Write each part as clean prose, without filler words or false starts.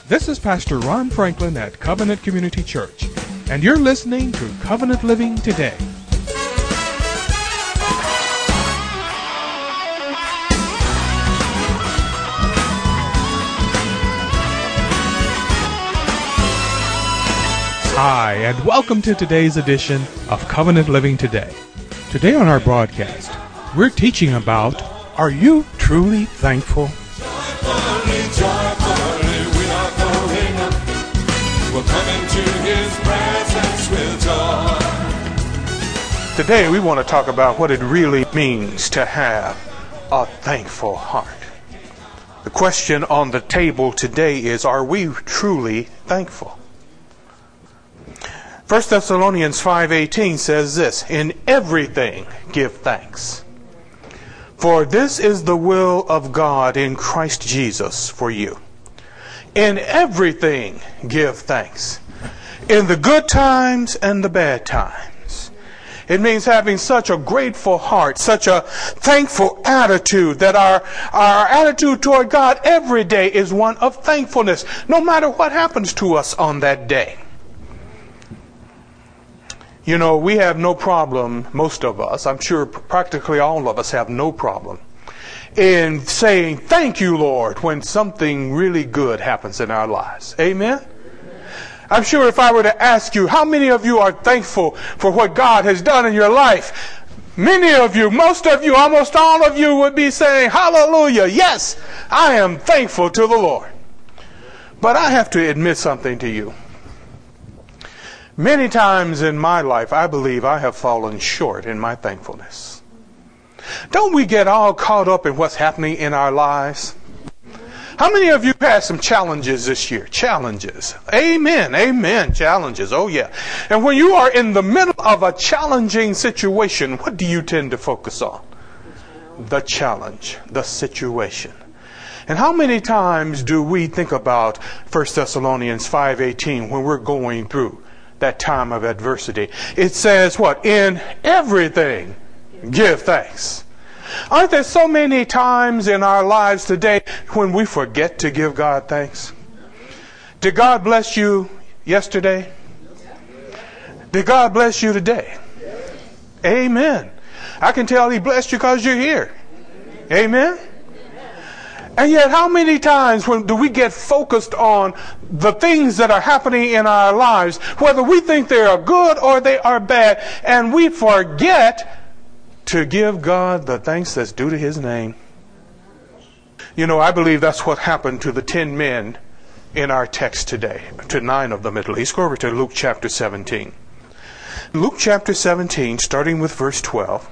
This is Pastor Ron Franklin at Covenant Community Church, and you're listening to Covenant Living Today. Hi, and welcome to today's edition of Covenant Living Today. Today on our broadcast, we're teaching about, are you truly thankful? Joyfully, we are going up. We'll come into His presence with joy. Today we want to talk about what it really means to have a thankful heart. The question on the table today is, are we truly thankful? 1 Thessalonians 5:18 says this, in everything give thanks. For this is the will of God in Christ Jesus for you. In everything give thanks. In the good times and the bad times. It means having such a grateful heart, such a thankful attitude, that our attitude toward God every day is one of thankfulness, no matter what happens to us on that day. You know, we have no problem, most of us, I'm sure practically all of us have no problem in saying, thank you, Lord, when something really good happens in our lives. Amen? I'm sure if I were to ask you, how many of you are thankful for what God has done in your life? Many of you, most of you, almost all of you would be saying, hallelujah, yes, I am thankful to the Lord. But I have to admit something to you. Many times in my life, I believe I have fallen short in my thankfulness. Don't we get all caught up in what's happening in our lives? How many of you had some challenges this year? Challenges. Amen. Amen. Challenges. Oh, yeah. And when you are in the middle of a challenging situation, what do you tend to focus on? The challenge, the situation. And how many times do we think about 1 Thessalonians 5:18 when we're going through that time of adversity? It says what? In everything, give thanks. Aren't there so many times in our lives today when we forget to give God thanks? Did God bless you yesterday? Did God bless you today? Amen. I can tell He blessed you because you're here. Amen. And yet, how many times do we get focused on the things that are happening in our lives, whether we think they are good or they are bad, and we forget to give God the thanks that's due to His name? You know, I believe that's what happened to the 10 men in our text today, to 9 of them at least. Go over to Luke chapter 17. Luke chapter 17, starting with verse 12.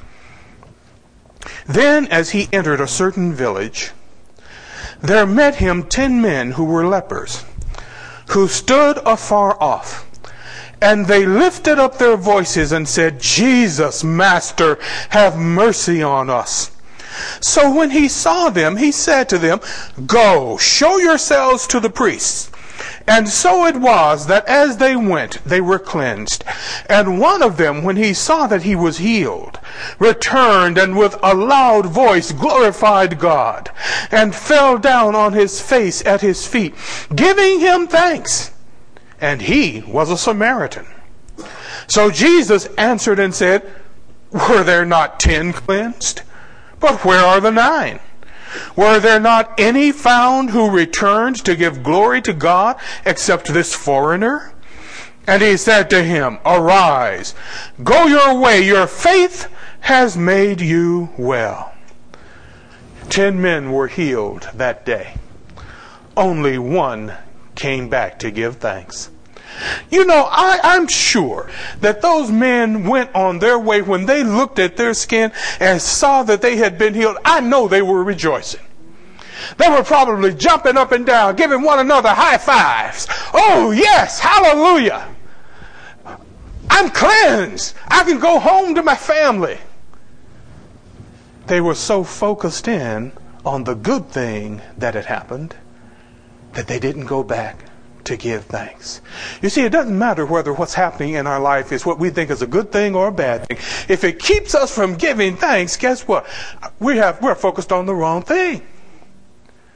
Then, as he entered a certain village, there met him 10 men who were lepers, who stood afar off. And they lifted up their voices and said, Jesus, Master, have mercy on us. So when he saw them, he said to them, Go, show yourselves to the priests. And so it was that as they went, they were cleansed. And one of them, when he saw that he was healed, returned and with a loud voice glorified God, and fell down on his face at his feet, giving him thanks. And he was a Samaritan. So Jesus answered and said, Were there not 10 cleansed? But where are the 9? Were there not any found who returned to give glory to God except this foreigner? And he said to him, Arise, go your way, your faith has made you well. 10 men were healed that day. Only one came back to give thanks. You know, I'm sure that those men went on their way when they looked at their skin and saw that they had been healed. I know they were rejoicing. They were probably jumping up and down, giving one another high fives. Oh, yes, hallelujah. I'm cleansed. I can go home to my family. They were so focused in on the good thing that had happened that they didn't go back to give thanks. You see, it doesn't matter whether what's happening in our life is what we think is a good thing or a bad thing. If it keeps us from giving thanks, guess what? We're focused on the wrong thing.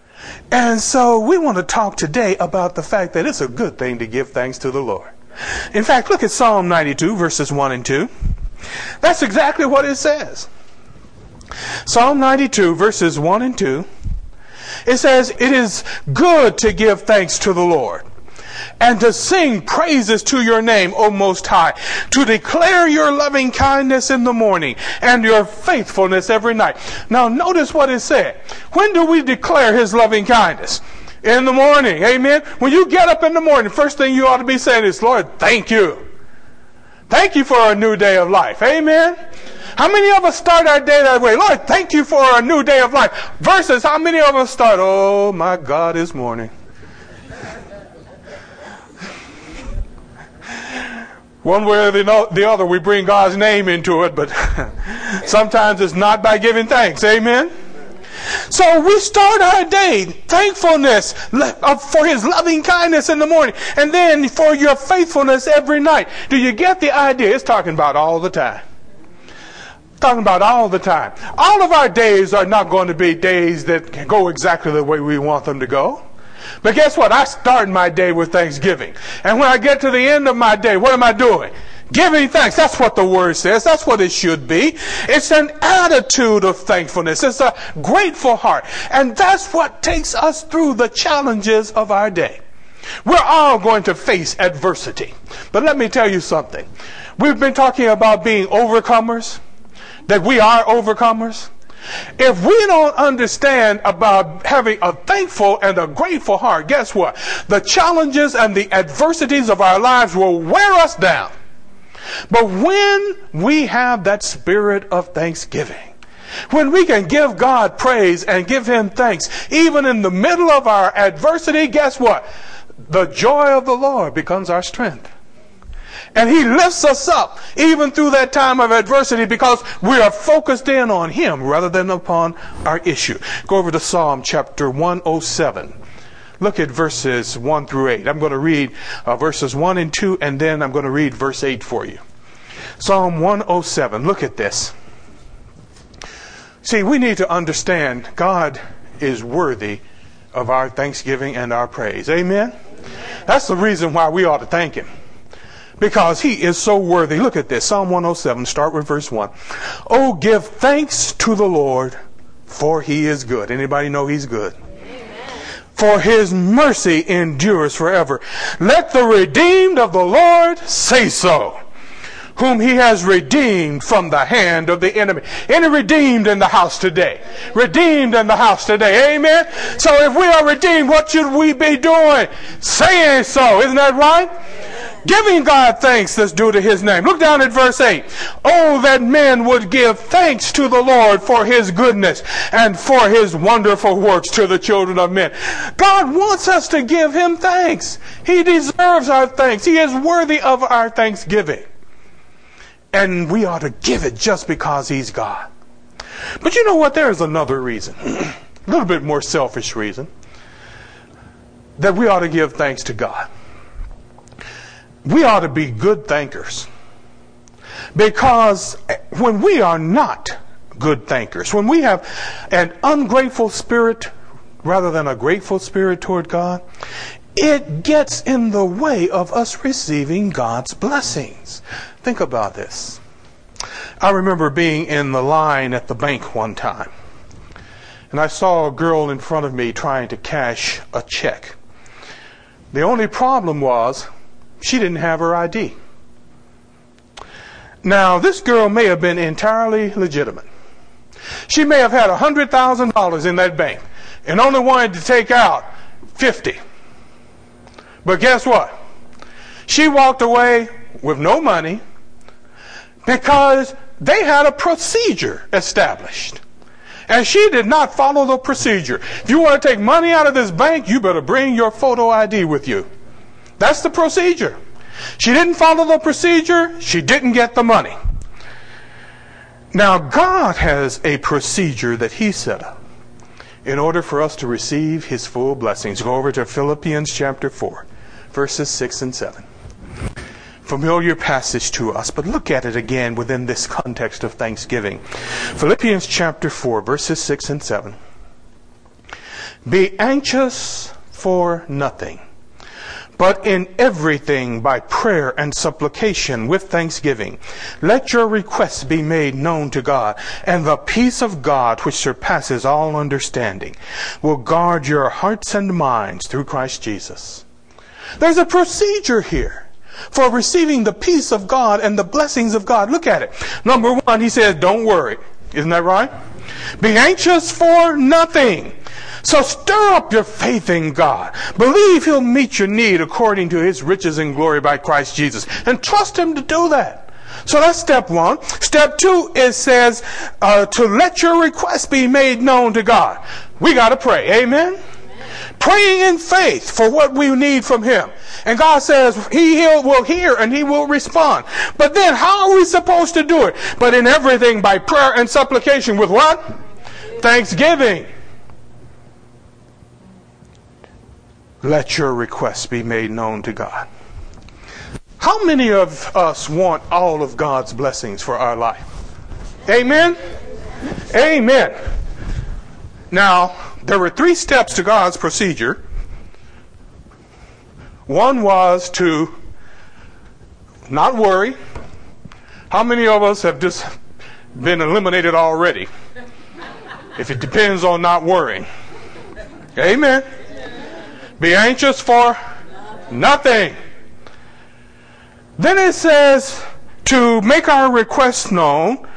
And so we want to talk today about the fact that it's a good thing to give thanks to the Lord. In fact, look at Psalm 92, verses 1 and 2. That's exactly what it says. Psalm 92, verses 1 and 2. It says, "It is good to give thanks to the Lord, and to sing praises to your name, O Most High, to declare your loving kindness in the morning and your faithfulness every night." Now notice what it said. When do we declare His loving kindness? In the morning. Amen. When you get up in the morning, first thing you ought to be saying is, "Lord, thank you. Thank you for a new day of life." Amen. How many of us start our day that way? "Lord, thank you for a new day of life." Versus how many of us start, "Oh my God, it's morning." One way or the other, we bring God's name into it, but sometimes it's not by giving thanks. Amen? So we start our day, thankfulness for His loving kindness in the morning, and then for your faithfulness every night. Do you get the idea? It's talking about all the time. Talking about all the time. All of our days are not going to be days that go exactly the way we want them to go. But guess what? I start my day with thanksgiving. And when I get to the end of my day, what am I doing? Giving thanks. That's what the Word says. That's what it should be. It's an attitude of thankfulness. It's a grateful heart. And that's what takes us through the challenges of our day. We're all going to face adversity. But let me tell you something. We've been talking about being overcomers, that we are overcomers. If we don't understand about having a thankful and a grateful heart, guess what? The challenges and the adversities of our lives will wear us down. But when we have that spirit of thanksgiving, when we can give God praise and give Him thanks, even in the middle of our adversity, guess what? The joy of the Lord becomes our strength. And He lifts us up even through that time of adversity because we are focused in on Him rather than upon our issue. Go over to Psalm chapter 107. Look at verses 1 through 8. I'm going to read verses 1 and 2, and then I'm going to read verse 8 for you. Psalm 107. Look at this. See, we need to understand God is worthy of our thanksgiving and our praise. Amen? That's the reason why we ought to thank Him. Because He is so worthy. Look at this. Psalm 107, start with verse 1. "Oh, give thanks to the Lord, for He is good." Anybody know He's good? Amen. "For His mercy endures forever. Let the redeemed of the Lord say so, whom He has redeemed from the hand of the enemy." Any redeemed in the house today? Redeemed in the house today. Amen? So if we are redeemed, what should we be doing? Saying so. Isn't that right? Giving God thanks that's due to His name. Look down at verse 8. "Oh, that men would give thanks to the Lord for His goodness and for His wonderful works to the children of men." God wants us to give Him thanks. He deserves our thanks. He is worthy of our thanksgiving. And we ought to give it just because He's God. But you know what? There is another reason, a little bit more selfish reason, that we ought to give thanks to God. We ought to be good thankers. Because when we are not good thankers, when we have an ungrateful spirit rather than a grateful spirit toward God, it gets in the way of us receiving God's blessings. Think about this. I remember being in the line at the bank one time, and I saw a girl in front of me trying to cash a check. The only problem was she didn't have her ID. Now, this girl may have been entirely legitimate. She may have had $100,000 in that bank and only wanted to take out 50. But guess what? She walked away with no money because they had a procedure established. And she did not follow the procedure. If you want to take money out of this bank, you better bring your photo ID with you. That's the procedure. She didn't follow the procedure. She didn't get the money. Now, God has a procedure that He set up in order for us to receive His full blessings. Go over to Philippians chapter 4, verses 6 and 7. Familiar passage to us, but look at it again within this context of thanksgiving. Philippians chapter 4, verses 6 and 7. Be anxious for nothing, but in everything by prayer and supplication with thanksgiving, let your requests be made known to God, and the peace of God, which surpasses all understanding, will guard your hearts and minds through Christ Jesus. There's a procedure here for receiving the peace of God and the blessings of God. Look at it. Number one, he says, don't worry. Isn't that right? Be anxious for nothing. So stir up your faith in God. Believe He'll meet your need according to His riches and glory by Christ Jesus. And trust Him to do that. So that's step one. Step two, it says to let your requests be made known to God. We got to pray. Amen? Praying in faith for what we need from Him. And God says He will hear and He will respond. But then how are we supposed to do it? But in everything by prayer and supplication with what? Thanksgiving. Let your requests be made known to God. How many of us want all of God's blessings for our life? Amen? Amen. Now, there were 3 steps to God's procedure. One was to not worry. How many of us have just been eliminated already? If it depends on not worrying. Amen. Be anxious for nothing. Then it says to make our requests known,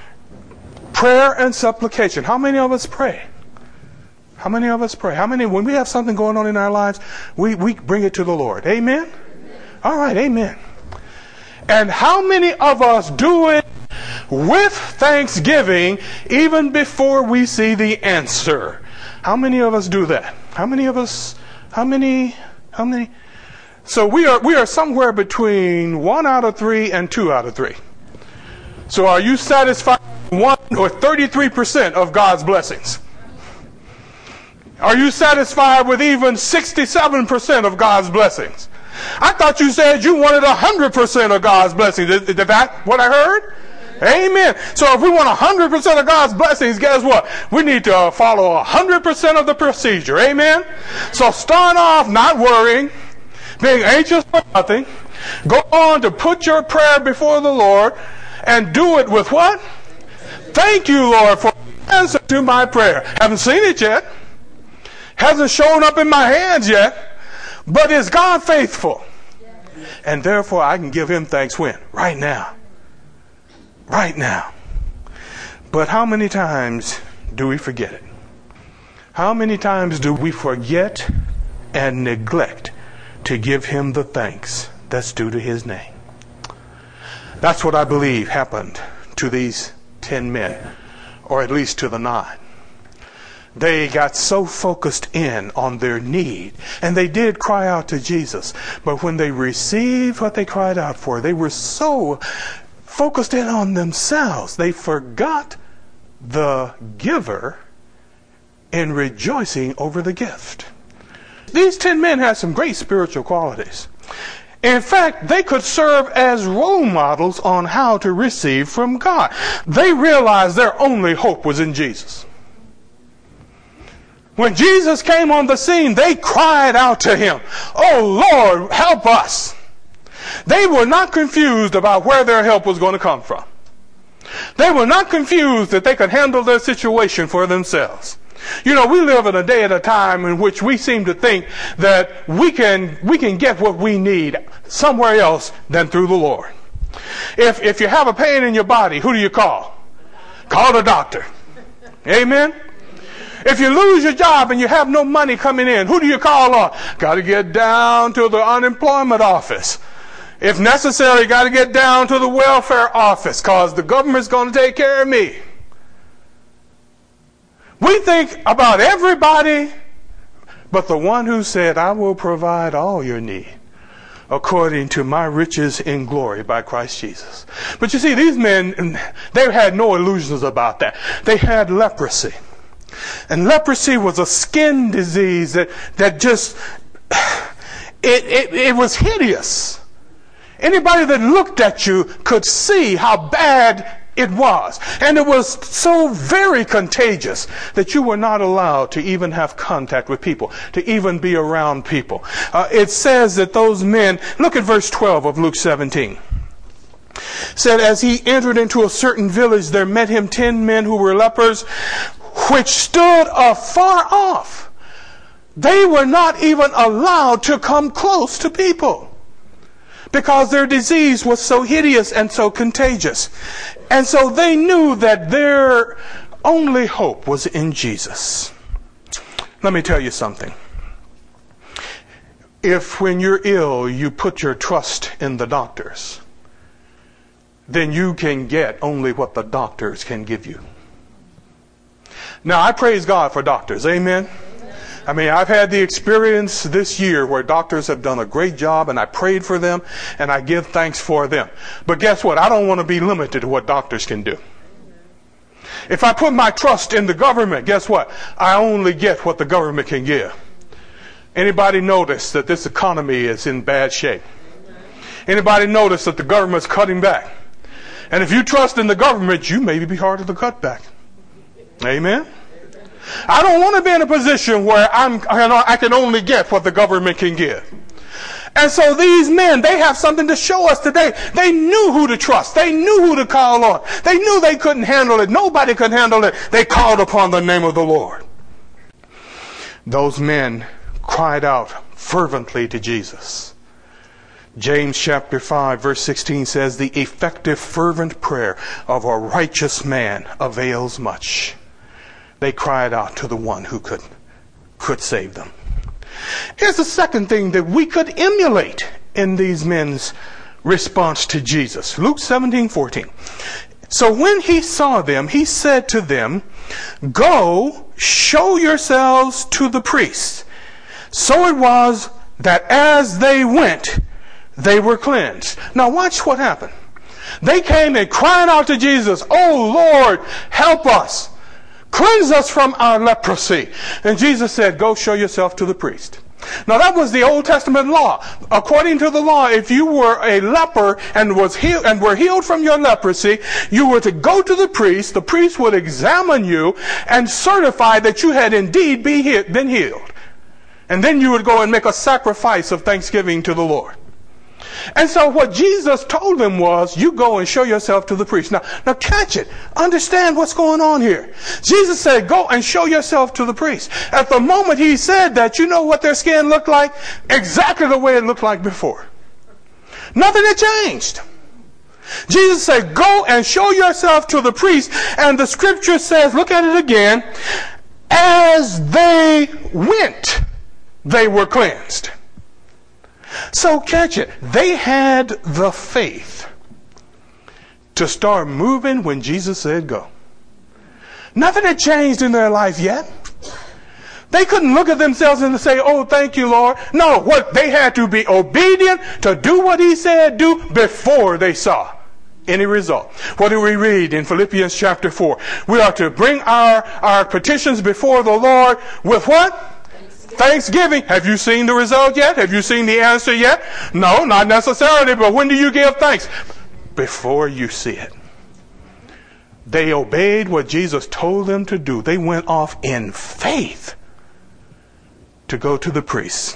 prayer and supplication. How many of us pray? How many of us pray? How many, when we have something going on in our lives, we bring it to the Lord? Amen? All right, amen. And how many of us do it with thanksgiving even before we see the answer? How many of us do that? How many of us? How many? So we are somewhere between 1 out of 3 and 2 out of 3. So are you satisfied with 1 or 33% of God's blessings? Are you satisfied with even 67% of God's blessings? I thought you said you wanted 100% of God's blessings. Is that what I heard? Amen. So if we want 100% of God's blessings, guess what? We need to follow 100% of the procedure. Amen. So start off not worrying, being anxious for nothing. Go on to put your prayer before the Lord and do it with what? Thank you, Lord, for the answer to my prayer. Haven't seen it yet. Hasn't shown up in my hands yet. But is God faithful? And therefore I can give Him thanks when? Right now. Right now. But how many times do we forget it? How many times do we forget and neglect to give Him the thanks that's due to His name? That's what I believe happened to these 10 men, or at least to the 9. They got so focused in on their need, and they did cry out to Jesus. But when they received what they cried out for, they were so focused in on themselves, they forgot the giver in rejoicing over the gift. These 10 men had some great spiritual qualities. In fact, they could serve as role models on how to receive from God. They realized their only hope was in Jesus. When Jesus came on the scene, they cried out to Him, "Oh Lord, help us." They were not confused about where their help was going to come from. They were not confused that they could handle their situation for themselves. You know, we live in a day at a time in which we seem to think that we can get what we need somewhere else than through the Lord. If you have a pain in your body, who do you call? Call the doctor. Amen? If you lose your job and you have no money coming in, who do you call on? Got to get down to the unemployment office. If necessary, got to get down to the welfare office because the government's going to take care of me. We think about everybody but the one who said, "I will provide all your need according to my riches in glory by Christ Jesus." But you see, these men, they had no illusions about that. They had leprosy. And leprosy was a skin disease that just, it was hideous. Anybody that looked at you could see how bad It was. And it was so very contagious that you were not allowed to even have contact with people, to even be around people. It says that those men, look at verse 12 of Luke 17. Said, as he entered into a certain village, there met him 10 men who were lepers, which stood afar off. They were not even allowed to come close to people because their disease was so hideous and so contagious. And so they knew that their only hope was in Jesus. Let me tell you something. If when you're ill, you put your trust in the doctors, then you can get only what the doctors can give you. Now, I praise God for doctors. Amen. I mean, I've had the experience this year where doctors have done a great job, and I prayed for them, and I give thanks for them. But guess what? I don't want to be limited to what doctors can do. If I put my trust in the government, guess what? I only get what the government can give. Anybody notice that this economy is in bad shape? Anybody notice that the government's cutting back? And if you trust in the government, you may be harder to cut back. Amen? I don't want to be in a position where I can only get what the government can give. And so these men, they have something to show us today. They knew who to trust. They knew who to call on. They knew they couldn't handle it. Nobody could handle it. They called upon the name of the Lord. Those men cried out fervently to Jesus. James chapter 5 verse 16 says, the effective fervent prayer of a righteous man avails much. They cried out to the one who could save them. Here's the second thing that we could emulate in these men's response to Jesus. Luke 17:14. So when he saw them, he said to them, go, show yourselves to the priests. So it was that as they went, they were cleansed. Now watch what happened. They came and cried out to Jesus, oh Lord, help us. Cleanse us from our leprosy. And Jesus said, go show yourself to the priest. Now that was the Old Testament law. According to the law, if you were a leper and were healed from your leprosy, you were to go to the priest. The priest would examine you and certify that you had indeed been healed. And then you would go and make a sacrifice of thanksgiving to the Lord. And so what Jesus told them was, you go and show yourself to the priest. Now catch it. Understand what's going on here. Jesus said, go and show yourself to the priest. At the moment he said that, you know what their skin looked like? Exactly the way it looked like before. Nothing had changed. Jesus said, go and show yourself to the priest. And the scripture says, look at it again, as they went, they were cleansed. So catch it. They had the faith to start moving when Jesus said go. Nothing had changed in their life yet. They couldn't look at themselves and say, oh, thank you, Lord. No, what they had to be obedient to do what he said do before they saw any result. What do we read in Philippians chapter 4? We are to bring our petitions before the Lord with what? Thanksgiving. Have you seen the result yet? Have you seen the answer yet? No, not necessarily, but when do you give thanks? Before you see it. They obeyed what Jesus told them to do. They went off in faith to go to the priests.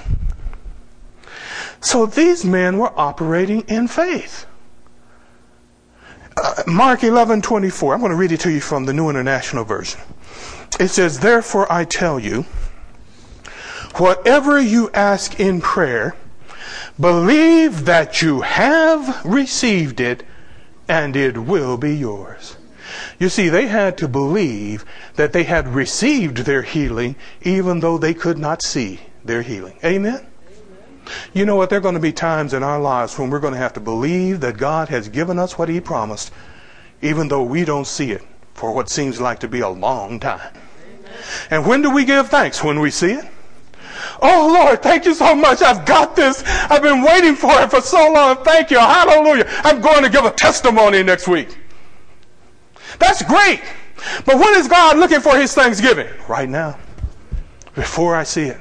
So these men were operating in faith. Mark 11:24. I'm going to read it to you from the New International Version. It says, therefore I tell you, whatever you ask in prayer, believe that you have received it and it will be yours. You see, they had to believe that they had received their healing even though they could not see their healing. Amen? You know what? There are going to be times in our lives when we're going to have to believe that God has given us what he promised even though we don't see it for what seems like to be a long time. And when do we give thanks? When we see it? Oh Lord, thank you so much. I've got this. I've been waiting for it for so long. Thank you. Hallelujah. I'm going to give a testimony next week. That's great. But when is God looking for his thanksgiving? Right now. Before I see it.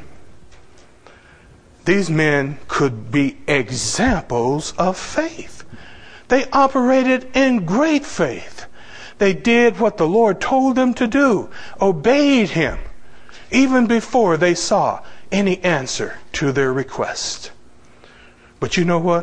These men could be examples of faith. They operated in great faith. They did what the Lord told them to do, obeyed Him, even before they saw any answer to their request. But you know what?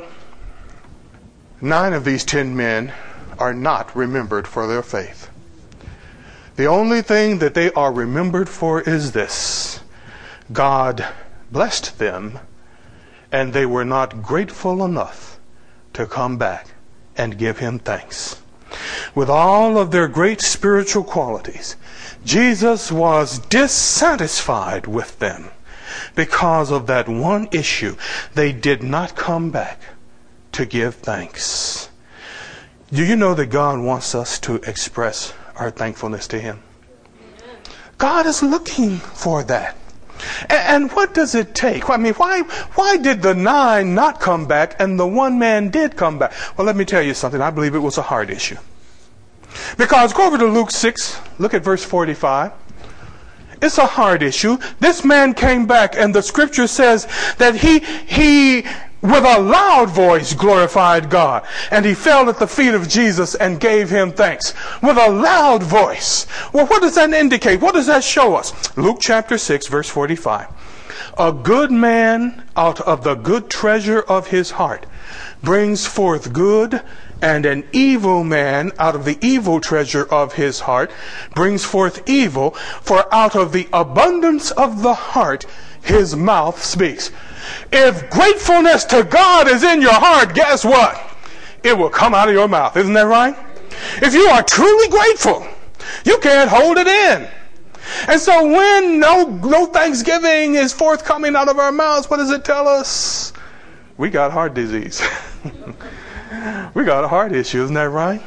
9 of these 10 men are not remembered for their faith. The only thing that they are remembered for is this: God blessed them, and they were not grateful enough to come back and give Him thanks. With all of their great spiritual qualities, Jesus was dissatisfied with them because of that one issue. They did not come back to give thanks. Do you know that God wants us to express our thankfulness to Him? God is looking for that. And what does it take? I mean, why did the 9 not come back and the one man did come back? Well, let me tell you something. I believe it was a heart issue. Because go over to Luke 6, look at verse 45. It's a heart issue. This man came back, and the scripture says that he with a loud voice glorified God, and he fell at the feet of Jesus and gave Him thanks. With a loud voice. Well, what does that indicate? What does that show us? Luke chapter 6, verse 45. A good man out of the good treasure of his heart brings forth good, and an evil man out of the evil treasure of his heart brings forth evil, for out of the abundance of the heart his mouth speaks. If gratefulness to God is in your heart, guess what? It will come out of your mouth. Isn't that right? If you are truly grateful, you can't hold it in. And so when no thanksgiving is forthcoming out of our mouths, what does it tell us? We got heart disease. We got a heart issue. Isn't that right?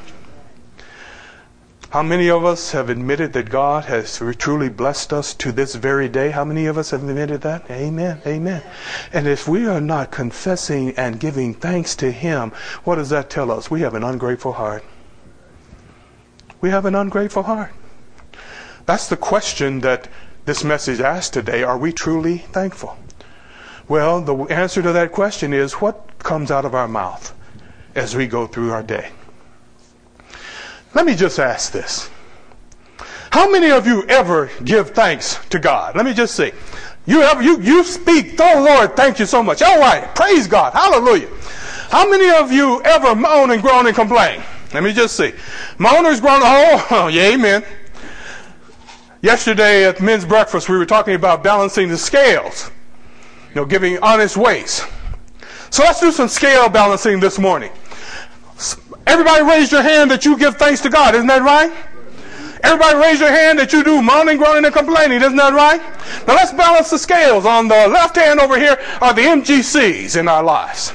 How many of us have admitted that God has truly blessed us to this very day? How many of us have admitted that? Amen. Amen. And if we are not confessing and giving thanks to Him, what does that tell us? We have an ungrateful heart. We have an ungrateful heart. That's the question that this message asks today. Are we truly thankful? Well, the answer to that question is, what comes out of our mouth as we go through our day? Let me just ask this. How many of you ever give thanks to God? Let me just see. You speak, oh Lord, thank you so much. All right, praise God, hallelujah. How many of you ever moan and groan and complain? Let me just see. Moaners, groan, oh yeah, amen. Yesterday at men's breakfast, we were talking about balancing the scales. Giving honest weights. So let's do some scale balancing this morning. Everybody raise your hand that you give thanks to God. Isn't that right? Everybody raise your hand that you do moaning, groaning, and complaining. Isn't that right? Now let's balance the scales. On the left hand over here are the MGCs in our lives.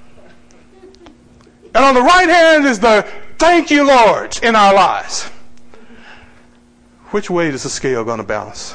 And on the right hand is the thank you, Lord, in our lives. Which way is the scale going to balance?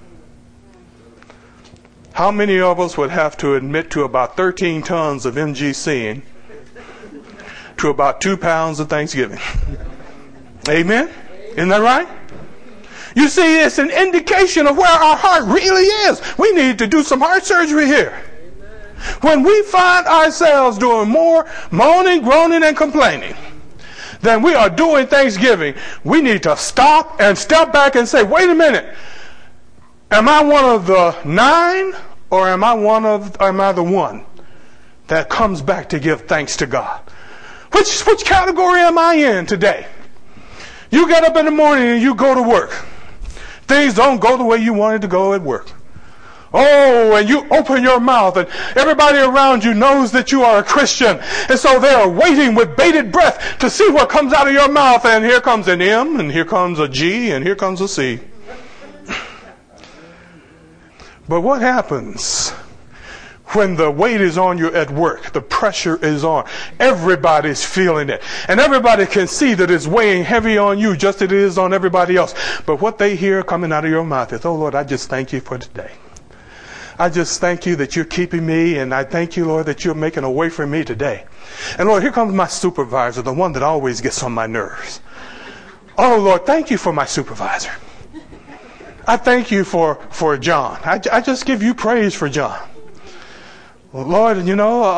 How many of us would have to admit to about 13 tons of MGCing to about 2 pounds of Thanksgiving? Amen? Isn't that right? You see, it's an indication of where our heart really is. We need to do some heart surgery here. When we find ourselves doing more moaning, groaning, and complaining than we are doing Thanksgiving, we need to stop and step back and say, wait a minute. Am I one of the 9, or am I the one that comes back to give thanks to God? Which category am I in today? You get up in the morning and you go to work. Things don't go the way you wanted to go at work. Oh, and you open your mouth and everybody around you knows that you are a Christian. And so they are waiting with bated breath to see what comes out of your mouth. And here comes an M, and here comes a G, and here comes a C. But what happens when the weight is on you at work? The pressure is on. Everybody's feeling it. And everybody can see that it's weighing heavy on you just as it is on everybody else. But what they hear coming out of your mouth is, oh Lord, I just thank you for today. I just thank you that you're keeping me, and I thank you, Lord, that you're making a way for me today. And Lord, here comes my supervisor, the one that always gets on my nerves. Oh Lord, thank you for my supervisor. I thank you for John. I just give you praise for John. Well, Lord,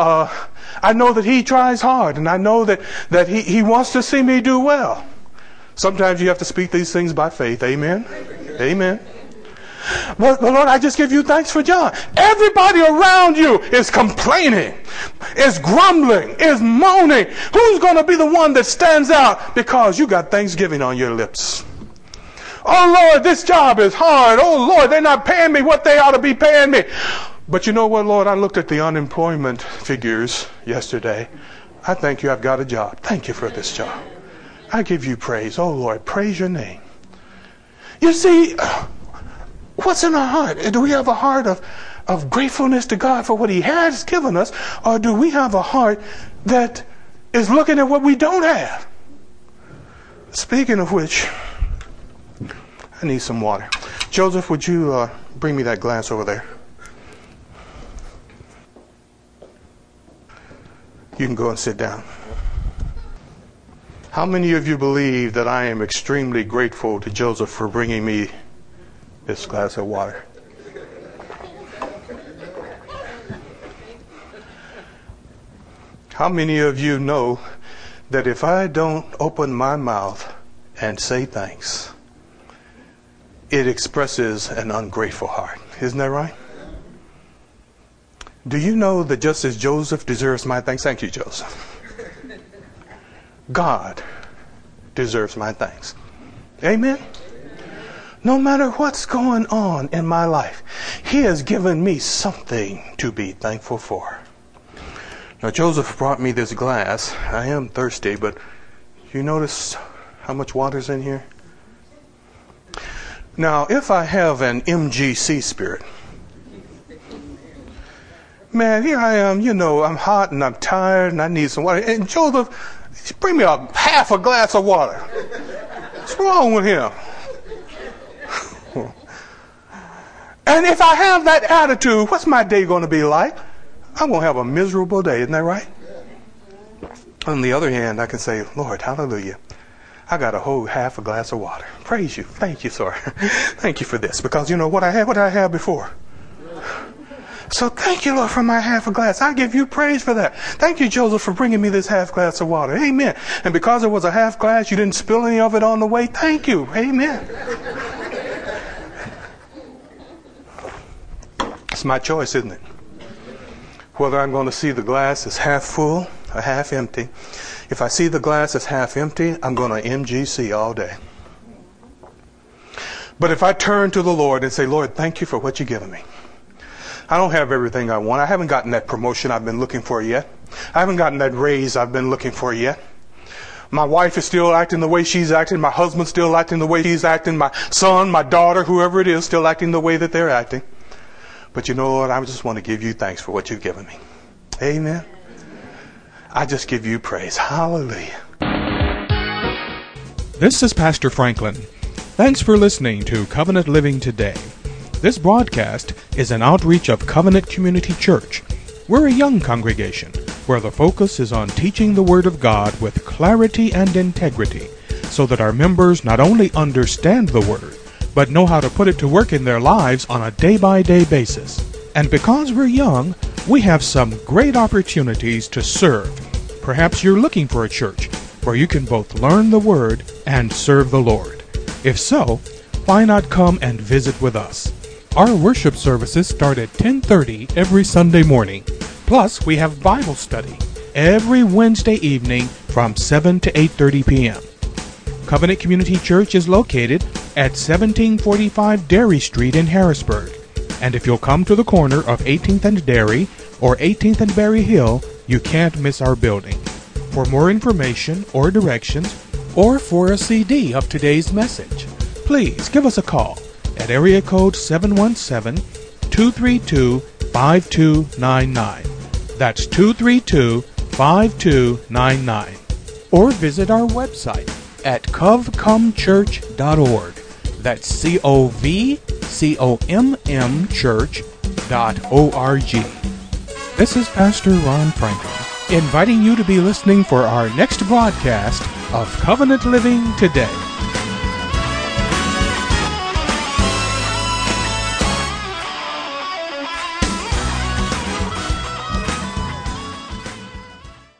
I know that he tries hard, and I know that he wants to see me do well. Sometimes you have to speak these things by faith. Amen? Amen. But Lord, I just give you thanks for John. Everybody around you is complaining, is grumbling, is moaning. Who's going to be the one that stands out because you got Thanksgiving on your lips? Oh, Lord, this job is hard. Oh, Lord, they're not paying me what they ought to be paying me. But you know what, Lord? I looked at the unemployment figures yesterday. I thank you I've got a job. Thank you for this job. I give you praise. Oh, Lord, praise your name. You see, what's in our heart? Do we have a heart of gratefulness to God for what he has given us? Or do we have a heart that is looking at what we don't have? Speaking of which, I need some water. Joseph, would you bring me that glass over there? You can go and sit down. How many of you believe that I am extremely grateful to Joseph for bringing me this glass of water? How many of you know that if I don't open my mouth and say thanks, it expresses an ungrateful heart? Isn't that right? Do you know that just as Joseph deserves my thanks? Thank you, Joseph. God deserves my thanks. Amen? No matter what's going on in my life, he has given me something to be thankful for. Now, Joseph brought me this glass. I am thirsty, but you notice how much water's in here? Now, if I have an MGC spirit, man, here I am, I'm hot and I'm tired and I need some water. And Joseph, bring me half a glass of water. What's wrong with him? And if I have that attitude, what's my day going to be like? I'm going to have a miserable day, isn't that right? On the other hand, I can say, Lord, hallelujah. I got a whole half a glass of water. Praise you. Thank you, sir. Thank you for this. Because you know what did I have before? So thank you, Lord, for my half a glass. I give you praise for that. Thank you, Joseph, for bringing me this half glass of water. Amen. And because it was a half glass, you didn't spill any of it on the way. Thank you. Amen. It's my choice, isn't it? Whether I'm going to see the glass as half full or half empty. If I see the glass as half empty, I'm going to MGC all day. But if I turn to the Lord and say, Lord, thank you for what you've given me. I don't have everything I want. I haven't gotten that promotion I've been looking for yet. I haven't gotten that raise I've been looking for yet. My wife is still acting the way she's acting. My husband's still acting the way he's acting. My son, my daughter, whoever it is, still acting the way that they're acting. But you know, Lord, I just want to give you thanks for what you've given me. Amen. I just give you praise. Hallelujah. This is Pastor Franklin. Thanks for listening to Covenant Living Today. This broadcast is an outreach of Covenant Community Church. We're a young congregation where the focus is on teaching the Word of God with clarity and integrity so that our members not only understand the Word, but know how to put it to work in their lives on a day-by-day basis. And because we're young, we have some great opportunities to serve. Perhaps you're looking for a church where you can both learn the Word and serve the Lord. If so, why not come and visit with us? Our worship services start at 10:30 every Sunday morning. Plus, we have Bible study every Wednesday evening from 7 to 8:30 p.m. Covenant Community Church is located at 1745 Dairy Street in Harrisburg. And if you'll come to the corner of 18th and Dairy or 18th and Berry Hill, you can't miss our building. For more information or directions, or for a CD of today's message, please give us a call at area code 717-232-5299. That's 232-5299. Or visit our website at covcomchurch.org. That's COVCOMM church.org. This is Pastor Ron Franklin, inviting you to be listening for our next broadcast of Covenant Living Today.